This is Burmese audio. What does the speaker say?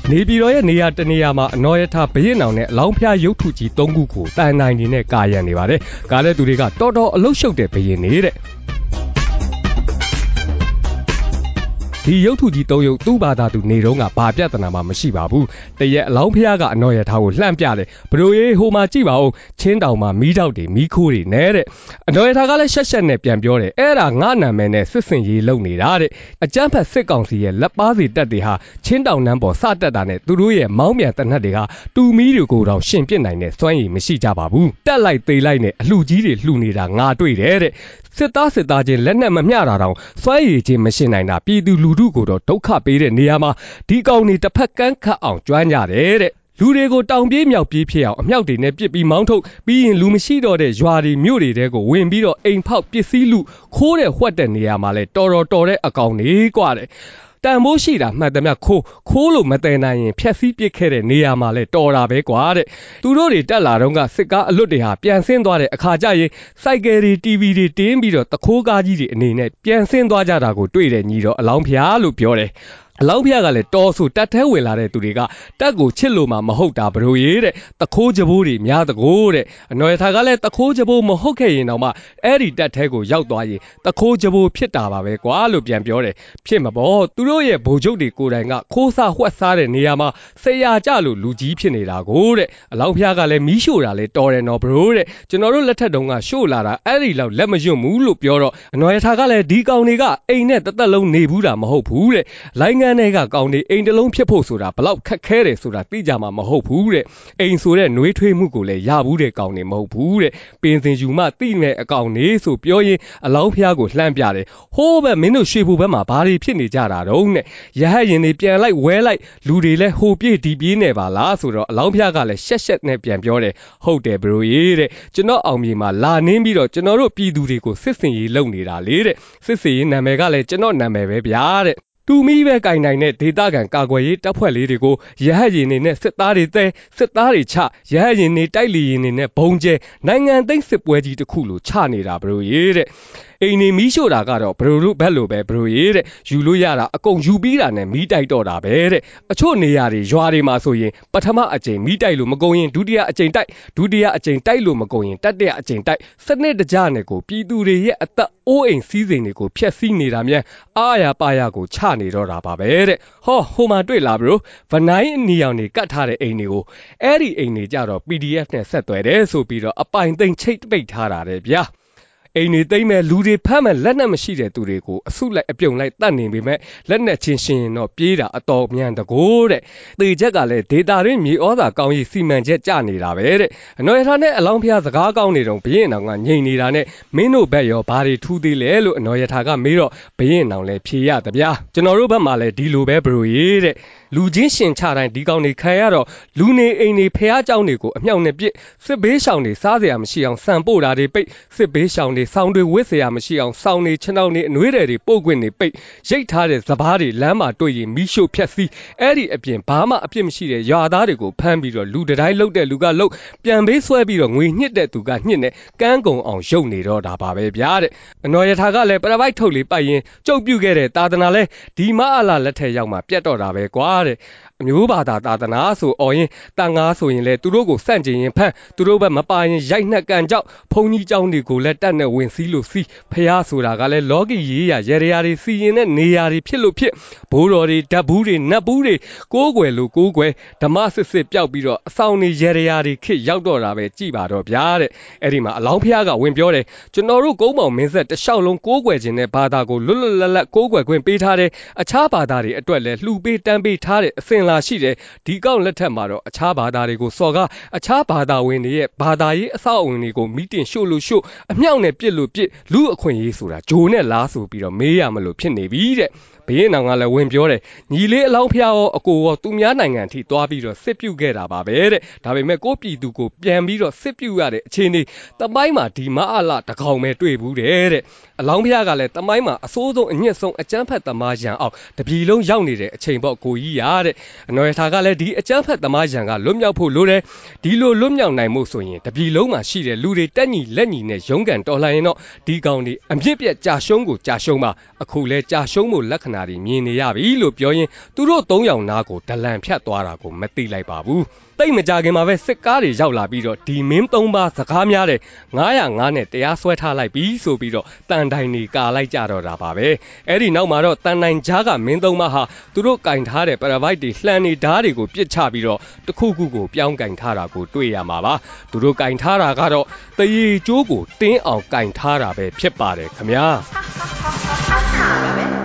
နေပြည်တော်ရဲ့နေရာတနေရာမှာအနော်ရထားဘရင်အောင်နဲ့အလောင်းဖျားရုပ်ထုကြီး၃ခုကိုတန်နိုင်နေနဲ့ကာရံနေပါတယ်။ကားတဲ့သူတွေကတော်တော်အလုရှုပ်တဲ့ဘရင်နေတဲ့ဒီရုပ်ထုကြီး၃ရုပ်သူ့ဘာသာသူနေတော့ကဘာပြဿနာမှမရှိပါဘူး။တရက်အလောင်းဖျားကအနော်ရထားကိုလှမ်းပြတယ်။ဘရိုရေးဟိုမှာကြည့်ပါဦးချင်းတောင်မှာမီးတောက်တွေမီးခိုးတွေနဲတဲ့အနော်ရထားကလည်းရှက်ရှက်နဲ့ပြန်ပြောတယ်။အဲ့ဒါငါနာမည်နဲ့စစ်စင်ရေးလုပ်နေတာတဲ့အကြမ်းဖက်စစ်ကောင်စီရဲ့လက်ပါစီတက်တွေဟာချင်းတောင်နန်းပေါ်စတက်တာနဲ့သူတို့ရဲ့မောင်းမြန်တနတ်တွေကတူမီးတွေကိုတော့ရှင်ပစ်နိုင်တဲ့စွမ်းရည်မရှိကြပါဘူး။တက်လိုက်သေးလိုက်နဲ့အလှကြီးတွေလှူနေတာငါတွေ့တယ်တဲ့စစ်သားချင်းလက်နက်မမျှတာတောင်စွမ်းရည်ချင်းမရှင်းနိုင်တာပြည်သူလူထုကိုတော့ဒုက္ခပေးတဲ့နေရာမှာဒီကောင်တွေတစ်ဖက်ကန်းခတ်အောင်ကျွမ်းကြတယ်တဲ့လူတွေကိုတောင်ပြေးမြောက်ပြေးဖြစ်အောင်အမြောက်တွေနဲ့ပစ်ပြီးမောင်းထုတ်ပြီးရင်လူမရှိတော့တဲ့ရွာတွေမြို့တွေတဲကိုဝင်ပြီးတော့အိမ်ဖောက်ပစ္စည်းလူခိုးတဲ့ဝှက်တဲ့နေရာမှာလဲတော်တဲ့အကောင်တွေกว่าတဲ့တန်မိုးရှိတာမှတ်သမျှခိုးလို့မတည်နိုင်ရင်ဖြက်စီးပစ်ခဲ့တဲ့နေရာမှာလဲတော်တာပဲကွာတဲ့သူတို့တွေတက်လာတော့ကစစ်ကားအလွတ်တွေဟာပြန်ဆင်းသွားတဲ့အခါကျရင်စိုက်ကယ်တွေ TV တွေတင်းပြီးတော့တခိုးကားကြီးတွေအနေနဲ့ပြန်ဆင်းသွားကြတာကိုတွေ့တဲ့ညီတော်အလောင်းဖျားလို့ပြောတယ်အလောင်းဖျားကလည်းတော်ဆိုတက်ထဲဝင်လာတဲ့သူတွေကတက်ကိုချစ်လို့မှမဟုတ်တာဘရိုရေးတဲ့တခိုးကြဘိုးတွေများတကိုးတဲ့အနော်ရထားကလည်းတခိုးကြဘိုးမဟုတ်ခဲ့ရင်တော့မှအဲ့ဒီတက်ထဲကိုရောက်သွားရင်တခိုးကြဘိုးဖြစ်တာပါပဲကွာလို့ပြန်ပြောတယ်ဖြစ်မပေါ်သူတို့ရဲ့ဗိုလ်ချုပ်တွေကိုယ်တိုင်ကခိုးစားဝှက်စားတဲ့နေရာမှာဆရာကြလို့လူကြီးဖြစ်နေတာကိုတဲ့အလောင်းဖျားကလည်းမီးရှို့တာလဲတော်တယ်နော်ဘရိုတဲ့ကျွန်တော်တို့လက်ထက်တုန်းကရှို့လာတာအဲ့ဒီလောက်လက်မရွံ့ဘူးလို့ပြောတော့အနော်ရထားကလည်းဒီကောင်တွေကအိမ်နဲ့တသက်လုံးနေဘူးတာမဟုတ်ဘူးတဲ့လိုင်းငန်းတွေကကောင်းနေအိမ်တလုံးဖြစ်ဖို့ဆိုတာဘလောက်ခက်ခဲတယ်ဆိုတာသိကြမှာမဟုတ်ဘူးတဲ့အိမ်ဆိုတဲ့နှွေးထွေးမှုကိုလည်းရဘူးတဲ့ကောင်းနေမဟုတ်ဘူးတဲ့ပင်စင်ယူမှသိနေအကောင်နေဆိုပြောရင်အလောင်းဖျားကိုလှမ်းပြတယ်ဟိုးဘက်မင်းတို့ရွှေဘူဘက်မှာဘာတွေဖြစ်နေကြတာတုံးတဲ့ရဟတ်ရင်တွေပြန်လိုက်ဝဲလိုက်လူတွေလည်းဟိုပြေးဒီပြေးနေပါလားဆိုတော့အလောင်းဖျားကလည်းရှက်နဲ့ပြန်ပြောတယ်ဟုတ်တယ်ဘရိုရေးတဲ့ကျွန်တော်အောင်မြေမှာလာနင်းပြီးတော့ကျွန်တော်တို့ပြည်သူတွေကိုစစ်စင်ရေးလုပ်နေတာလေတဲ့စစ်စင်ရေးနာမည်ကလည်းကျွန်တော်နာမည်ပဲဗျာတဲ့တူမီပဲကင်နိုင်တဲ့ဒေသခံကာကွယ်ရေးတပ်ဖွဲ့လေးတွေကိုရဟတ်ရင်တွေနဲ့စစ်သားတွေတဲစစ်သားတွေချရဟတ်ရင်တွေတိုက်လီရင်တွေနဲ့ဘုံကျဲနိုင်ငံသိမ်းစစ်ပွဲကြီးတစ်ခုလိုချနေတာဘရိုရေးတဲ့အိမ်နေမီးရှို့တာကတော့ဘရိုတို့ဘက်လိုပဲဘရိုရေးတဲ့ယူလို့ရတာအကုန်ယူပြီးတာနဲ့မီးတိုက်တော့တာပဲတဲ့အချို့နေရာတွေရွာတွေမှာဆိုရင်ပထမအကြိမ်မီးတိုက်လို့မကုန်ရင်ဒုတိယအကြိမ်တိုက်ဒုတိယအကြိမ်တိုက်လို့မကုန်ရင်တတိယအကြိမ်တိုက်စနစ်တကျနဲ့ကိုပြည်သူတွေရဲ့အသက်အိုးအိမ်စည်းစိမ်တွေကိုဖျက်ဆီးနေတာမြန်အားရပါရကိုချနေတော့တာပါပဲတဲ့ဟောဟိုမှာတွေ့လားဘရိုဗနိုင်းအနီရောင်တွေကတ်ထားတဲ့အိမ်တွေကိုအဲ့ဒီအိမ်တွေကြတော့ PDF နဲ့ဆက်သွယ်တယ်ဆိုပြီးတော့အပိုင်သိမ်းချိတ်ပိတ်ထားတာတဲ့ဗျာအိမ်တွေသိမ့်မဲ့လူတွေဖမ်းမဲ့လက်နက်မရှိတဲ့သူတွေကိုအစုလိုက်အပြုံလိုက်တတ်နေပေမဲ့လက်နက်ချင်းရှင်ရင်တော့ပြေးတာအတော်မြန်တကိုးတဲ့တေချက်ကလည်းဒေတာရင်းမြေဩဇာကောင်းရေးစီမံချက်ကြနေတာပဲတဲ့အနော်ရထားနဲ့အလောင်းဖျားစကားကောင်းနေတော့ဘရင်အောင်ကငြိမ်နေတာနဲ့မင်းတို့ဘက်ရောဘာတွေထူးသေးလဲလို့အနော်ရထားကမေးတော့ဘရင်အောင်လည်းဖြေရတဗျာကျွန်တော်တို့ဘက်မှာလည်းဒီလိုပဲဘရိုရေးတဲ့လူချင်းရှင်ချတိုင်းဒီကောင်တွေခံရတော့လူနေအိမ်တွေဖះเจ้าတွေကိုအမြောက်နဲ့ပစ်စစ်ဘေးရှောင်တွေစားစရာမရှိအောင်စံပို့တာတွေပိတ်စစ်ဘေးရှောင်တွေဆောင်းတွေဝစ်စရာမရှိအောင်ဆောင်းတွေခြေနှောက်တွေအနှွေးတွေပို့ခွင့်တွေပိတ်ရိတ်ထားတဲ့စပားတွေလမ်းမှာတွေ့ရင်မီးရှို့ဖျက်ဆီးအဲ့ဒီအပြင်ဘာမှအပြစ်မရှိတဲ့ရွာသားတွေကိုဖမ်းပြီးတော့လူတိုင်းလုတ်တဲ့လူကလုတ်ပြန်ပေးဆွဲပြီးတော့ငွေညှစ်တဲ့သူကညှစ်နဲ့ကန်းကုံအောင်ရုပ်နေတော့တာပါပဲဗျာတဲ့အနော်ရထားကလည်းပရပိုက်ထုတ်လေးပိုက်ရင်ကြုတ်ပြုတ်ခဲ့တဲ့တာသနာလဲဒီမအလာလက်ထက်ရောက်မှပြတ်တော့တာပဲကွာတဲ့အမျိုးဘာသာသာသနာဆိုအော်ရင်တန်ငါဆိုရင်လေသူတို့ကိုစန့်ကျင်ရင်ဖမ်းသူတို့ဘက်မပါရင်ရိုက်နှက်ကန်ကြောက်ဘုံကြီးเจ้าတွေကိုလည်းတက်နဲ့ဝင်စည်းလို့စီးဖះဆိုတာကလည်းလောကီရေးရရေရာတွေစီရင်တဲ့နေရာတွေဖြစ်လို့ဖြစ်ဘိုးတော်တွေဓာတ်ဘူးတွေနတ်ဘူးတွေကိုးကွယ်လို့ကိုးကွယ်ဓမ္မစစ်ပျောက်ပြီးတော့အဆောင်တွေရေရာတွေခစ်ရောက်တော့တာပဲကြည်ပါတော့ဗျာတဲ့အဲ့ဒီမှာအလောင်းဖះကဝင်ပြောတယ်ကျွန်တော်တို့ကုန်းပေါင်မင်းဆက်တလျှောက်လုံးကိုးကွယ်ခြင်းနဲ့ဘာသာကိုလွတ်လွတ်လပ်လပ်ကိုးကွယ်ခွင့်ပေးထားတယ်အခြားဘာသာတွေအတွက်လည်းလှူပေးတန်းပေးထားတဲ့အစဉ်လာရှိတယ်ဒီကောက်လက်ထက်မှာတော့အခြားဘာသာတွေကိုစော်ကားအခြားဘာသာဝင်တွေရဲ့ဘာသာရေးအဆောက်အအုံတွေကိုမီတင်ရှို့လို့ရှို့အမြောက်နဲ့ပြစ်လို့ပြစ်လူအခွင့်ရေးဆိုတာဂျိုးနဲ့လားဆိုပြီးတော့မေးရမလို့ဖြစ်နေပြီတဲ့ဘရင်အောင်ကလည်းဝင်ပြောတယ်ညီလေးအလောင်းဖျားရောအကိုရောသူများနိုင်ငံထိသွားပြီးတော့စစ်ပြုတ်ခဲ့တာပါပဲတဲ့ဒါပေမဲ့ကိုပြည်သူကိုပြန်ပြီးတော့စစ်ပြုတ်ရတဲ့အခြေအနေတပိုင်းမှာဒီမအလတကောင်ပဲတွေ့ဘူးတဲ့အလောင်းဖျားကလည်းတမိုင်းမှာအစိုးဆုံးအညစ်ဆုံးအကျန်းဖက်သမားရန်အောင်တပြည်လုံးရောက်နေတဲ့အချိန်ပေါ့ကိုကြီးရတဲ့အနော်ရထာကလည်းဒီအကျန်းဖက်သမားရန်ကလွတ်မြောက်ဖို့လိုတယ်ဒီလိုလွတ်မြောက်နိုင်မှုဆိုရင်တပြည်လုံးမှာရှိတဲ့လူတွေတက်ညီလက်ညီနဲ့ရုန်းကန်တော်လှန်ရင်တော့ဒီကောင်တွေအမြင့်ပြတ်ကြာရှုံးကိုကြာရှုံးပါအခုလဲကြာရှုံးမှုလက္ခဏာတွေမြင်နေရပြီလို့ပြောရင်သူတို့၃ယောက်နားကိုဒလန်ဖြတ်သွားတာကိုမသိလိုက်ပါဘူးတိတ်မကြခင်မှာပဲစစ်ကားတွေရောက်လာပြီးတော့ဒီမင်း၃ပါးစကားများတဲ့905နဲ့တရားစွဲထားလိုက်ပြီးဆိုပြီးတော့တန်တိုင်တွေကာလိုက်ကြတော့တာပါပဲအဲ့ဒီနောက်မှာတော့တန်တိုင်ကြားကမင်း၃ပါးဟာသူတို့ကင်ထားတဲ့ပရဗိုက်တွေလှန်နေဓားတွေကိုပြစ်ချပြီးတော့တခုခုကိုပြောင်းကင်ထားတာကိုတွေ့ရမှာပါသူတို့ကင်ထားတာကတော့တရေကျိုးကိုတင်းအောင်ကင်ထားတာပဲဖြစ်ပါတယ်ခင်ဗျာ